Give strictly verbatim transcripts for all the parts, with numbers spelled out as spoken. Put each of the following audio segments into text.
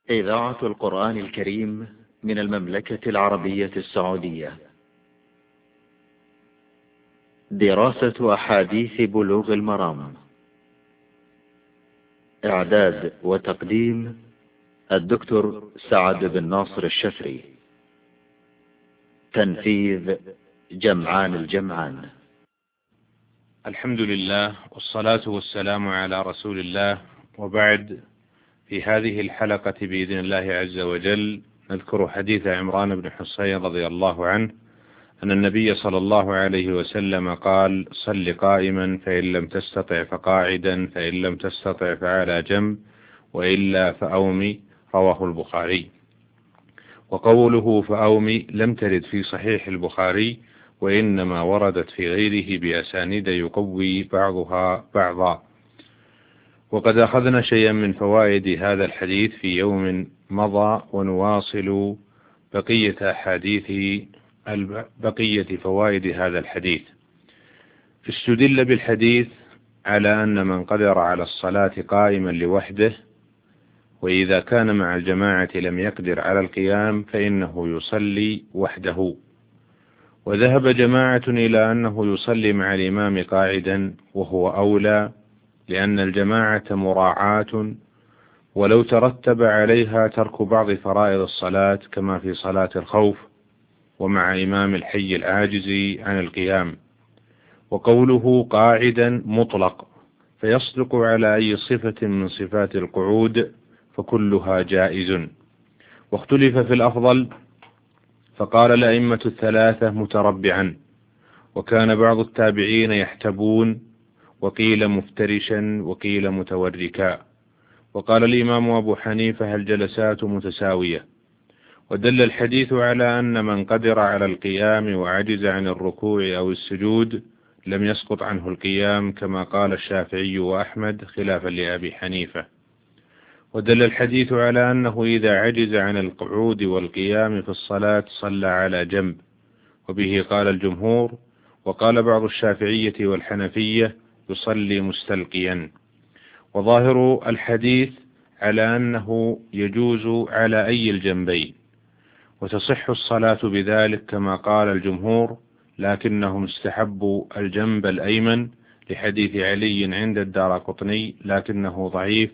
إذاعة القرآن الكريم من المملكة العربية السعودية. دراسة أحاديث بلوغ المرام. إعداد وتقديم الدكتور سعد بن ناصر الشفري. تنفيذ جمعان الجمعان. الحمد لله والصلاة والسلام على رسول الله، وبعد. في هذه الحلقة بإذن الله عز وجل نذكر حديث عمران بن حصين رضي الله عنه أن النبي صلى الله عليه وسلم قال: صل قائما فإن لم تستطع فقاعدا، فإن لم تستطع فعلى جنب، وإلا فأومي. رواه البخاري. وقوله فأومي لم ترد في صحيح البخاري، وإنما وردت في غيره بأسانيد يقوي بعضها بعضا. وقد أخذنا شيئا من فوائد هذا الحديث في يوم مضى، ونواصل بقية أحاديث بقية فوائد هذا الحديث. استدل بالحديث على أن من قدر على الصلاة قائما لوحده، وإذا كان مع الجماعة لم يقدر على القيام فإنه يصلي وحده. وذهب جماعة إلى أنه يصلي مع الإمام قاعدا، وهو أولى، لأن الجماعة مراعاة، ولو ترتب عليها ترك بعض فرائض الصلاة كما في صلاة الخوف، ومع إمام الحي العاجز عن القيام. وقوله قاعدا مطلق، فيصدق على أي صفة من صفات القعود، فكلها جائز. واختلف في الأفضل، فقال الأئمة الثلاثة متربعا، وكان بعض التابعين يحتبون، وقيل مفترشا، وقيل متوركا. وقال الإمام أبو حنيفة الجلسات متساوية. ودل الحديث على أن من قدر على القيام وعجز عن الركوع أو السجود لم يسقط عنه القيام، كما قال الشافعي وأحمد خلافا لأبي حنيفة. ودل الحديث على أنه إذا عجز عن القعود والقيام في الصلاة صلى على جنب، وبه قال الجمهور. وقال بعض الشافعية والحنفية يصلي مستلقيا. وظاهر الحديث على أنه يجوز على أي الجنبين، وتصح الصلاة بذلك كما قال الجمهور، لكنهم استحبوا الجنب الأيمن لحديث علي عند الدارقطني، لكنه ضعيف،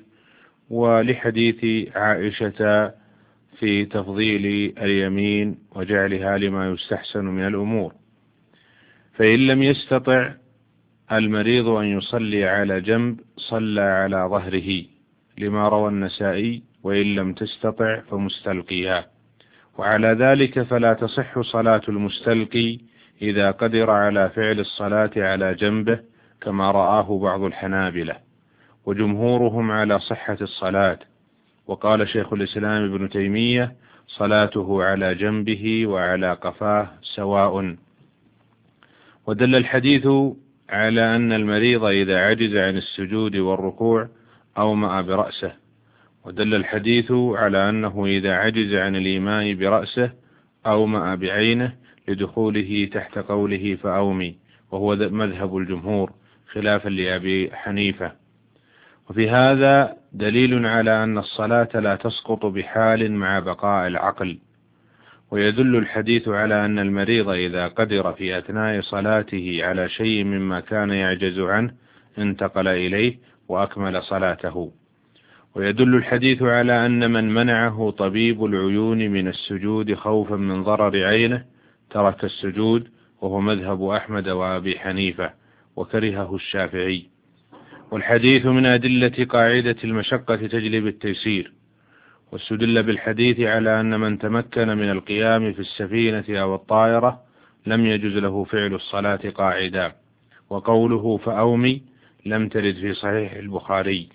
ولحديث عائشة في تفضيل اليمين وجعلها لما يستحسن من الأمور. فإن لم يستطع المريض أن يصلي على جنب صلى على ظهره، لما روى النسائي: وإن لم تستطع فمستلقيها. وعلى ذلك فلا تصح صلاة المستلقي إذا قدر على فعل الصلاة على جنبه، كما رآه بعض الحنابلة، وجمهورهم على صحة الصلاة. وقال شيخ الإسلام ابن تيمية: صلاته على جنبه وعلى قفاه سواء. ودل الحديث على أن المريض إذا عجز عن السجود والركوع أومأ برأسه. ودل الحديث على أنه إذا عجز عن الإيماء برأسه أومأ بعينه، لدخوله تحت قوله فأومي، وهو مذهب الجمهور خلافا لأبي حنيفة. وفي هذا دليل على أن الصلاة لا تسقط بحال مع بقاء العقل. ويدل الحديث على أن المريض إذا قدر في أثناء صلاته على شيء مما كان يعجز عنه انتقل إليه وأكمل صلاته. ويدل الحديث على أن من منعه طبيب العيون من السجود خوفا من ضرر عينه ترك السجود، وهو مذهب أحمد وأبي حنيفة، وكرهه الشافعي. والحديث من أدلة قاعدة المشقة تجلب التيسير. واستدل بالحديث على أن من تمكن من القيام في السفينة أو الطائرة لم يجوز له فعل الصلاة قاعدا. وقوله فأومي لم ترد في صحيح البخاري.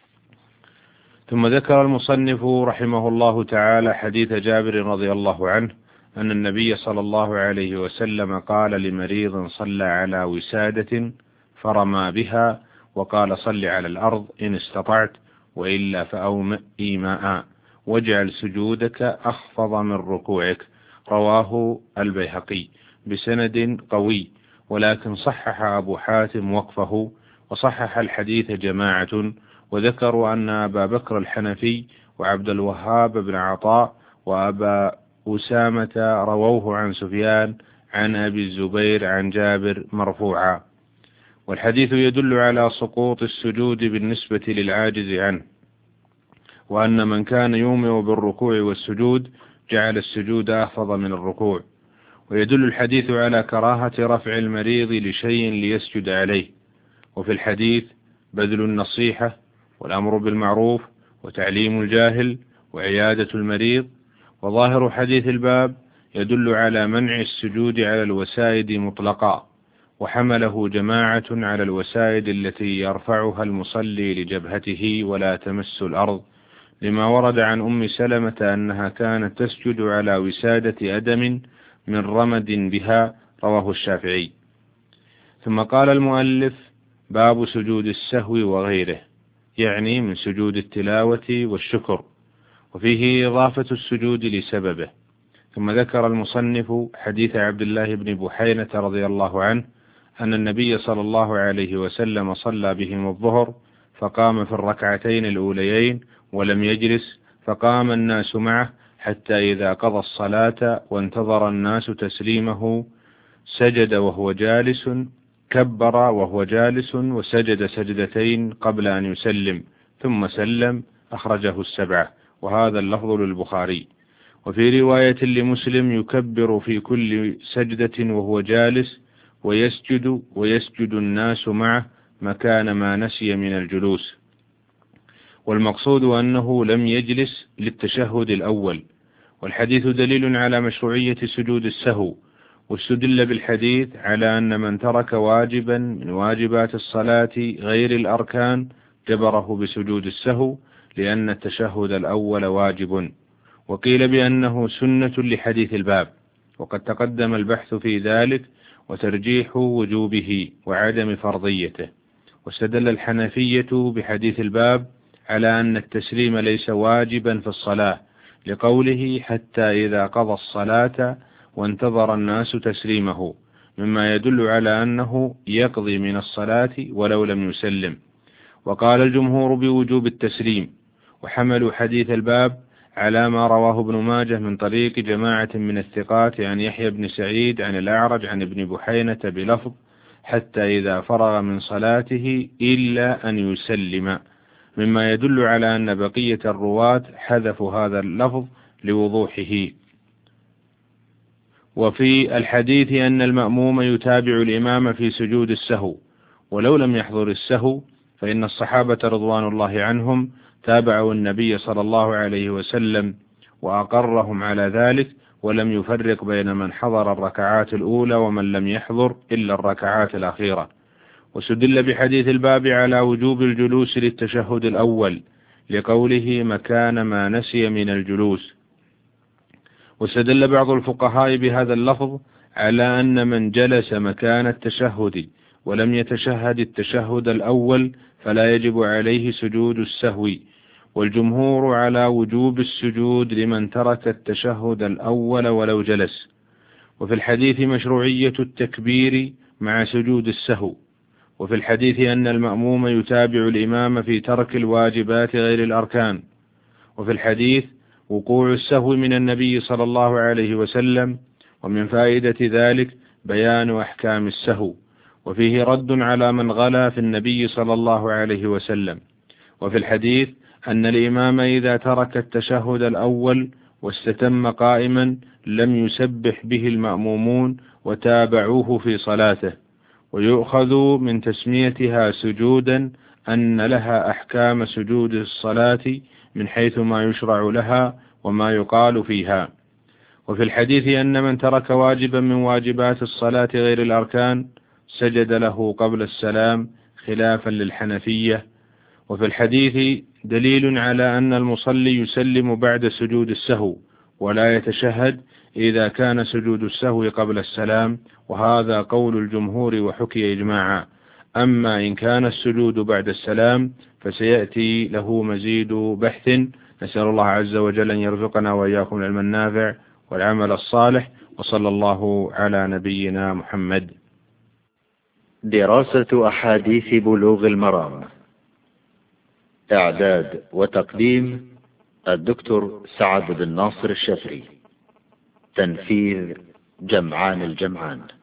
ثم ذكر المصنف رحمه الله تعالى حديث جابر رضي الله عنه أن النبي صلى الله عليه وسلم قال لمريض صلى على وسادة فرمى بها، وقال: صل على الأرض إن استطعت، وإلا فأومئ إيماء، واجعل سجودك أخفض من ركوعك. رواه البيهقي بسند قوي، ولكن صحح أبو حاتم وقفه، وصحح الحديث جماعة، وذكروا أن أبا بكر الحنفي وعبد الوهاب بن عطاء وأبا أسامة رووه عن سفيان عن أبي الزبير عن جابر مرفوعا. والحديث يدل على سقوط السجود بالنسبة للعاجز عنه، وأن من كان يومئ بالركوع والسجود جعل السجود أخفض من الركوع. ويدل الحديث على كراهة رفع المريض لشيء ليسجد عليه. وفي الحديث بذل النصيحة والأمر بالمعروف وتعليم الجاهل وعيادة المريض. وظاهر حديث الباب يدل على منع السجود على الوسائد مطلقا، وحمله جماعة على الوسائد التي يرفعها المصلي لجبهته ولا تمس الأرض، لما ورد عن أم سلمة أنها كانت تسجد على وسادة أدم من رمد بها، رواه الشافعي. ثم قال المؤلف: باب سجود السهو وغيره، يعني من سجود التلاوة والشكر، وفيه إضافة السجود لسببه. ثم ذكر المصنف حديث عبد الله بن بحينة رضي الله عنه أن النبي صلى الله عليه وسلم صلى بهم الظهر، فقام في الركعتين الأوليين ولم يجلس، فقام الناس معه حتى إذا قضى الصلاة وانتظر الناس تسليمه سجد وهو جالس، كبر وهو جالس وسجد سجدتين قبل أن يسلم ثم سلم، أخرجه السبعة، وهذا اللفظ للبخاري. وفي رواية لمسلم: يكبر في كل سجدة وهو جالس ويسجد ويسجد الناس معه مكان ما نسي من الجلوس. والمقصود أنه لم يجلس للتشهد الأول. والحديث دليل على مشروعية سجود السهو، واستدل بالحديث على أن من ترك واجبا من واجبات الصلاة غير الأركان جبره بسجود السهو، لأن التشهد الأول واجب. وقيل بأنه سنة لحديث الباب، وقد تقدم البحث في ذلك وترجيح وجوبه وعدم فرضيته. واستدل الحنفية بحديث الباب على أن التسليم ليس واجبا في الصلاة، لقوله: حتى إذا قضى الصلاة وانتظر الناس تسليمه، مما يدل على أنه يقضي من الصلاة ولو لم يسلم. وقال الجمهور بوجوب التسليم، وحملوا حديث الباب على ما رواه ابن ماجه من طريق جماعة من الثقات عن يحيى بن سعيد عن الأعرج عن ابن بحينة بلفظ: حتى إذا فرغ من صلاته إلا أن يسلم، مما يدل على أن بقية الرواة حذفوا هذا اللفظ لوضوحه. وفي الحديث أن المأموم يتابع الإمام في سجود السهو، ولو لم يحضر السهو فإن الصحابة رضوان الله عنهم تابعوا النبي صلى الله عليه وسلم وأقرهم على ذلك، ولم يفرق بين من حضر الركعات الأولى ومن لم يحضر إلا الركعات الأخيرة. وسدل بحديث الباب على وجوب الجلوس للتشهد الأول، لقوله: مكان ما نسي من الجلوس. واستدل بعض الفقهاء بهذا اللفظ على أن من جلس مكان التشهد ولم يتشهد التشهد الأول فلا يجب عليه سجود السهو، والجمهور على وجوب السجود لمن ترك التشهد الأول ولو جلس. وفي الحديث مشروعية التكبير مع سجود السهو. وفي الحديث أن المأموم يتابع الإمام في ترك الواجبات غير الأركان. وفي الحديث وقوع السهو من النبي صلى الله عليه وسلم، ومن فائدة ذلك بيان أحكام السهو، وفيه رد على من غلا في النبي صلى الله عليه وسلم. وفي الحديث أن الإمام إذا ترك التشهد الأول واستتم قائما لم يسبح به المأمومون وتابعوه في صلاته. ويؤخذ من تسميتها سجودا أن لها أحكام سجود الصلاة من حيث ما يشرع لها وما يقال فيها. وفي الحديث أن من ترك واجبا من واجبات الصلاة غير الأركان سجد له قبل السلام خلافا للحنفية. وفي الحديث دليل على أن المصلي يسلم بعد سجود السهو ولا يتشهد إذا كان سجود السهو قبل السلام، وهذا قول الجمهور وحكي إجماعا. أما إن كان السجود بعد السلام فسيأتي له مزيد بحث. نسأل الله عز وجل أن يرزقنا وإياكم العلم النافع والعمل الصالح، وصلى الله على نبينا محمد. دراسة أحاديث بلوغ المرام، إعداد وتقديم الدكتور سعد بن ناصر الشافعي. تنفيذ جمعان الجمعان.